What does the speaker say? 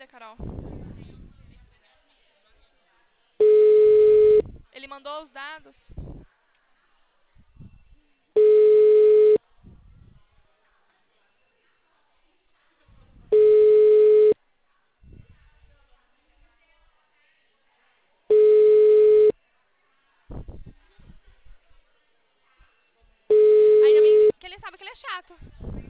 Carol. Ele mandou os dados. Ainda bem que ele sabe que ele é chato.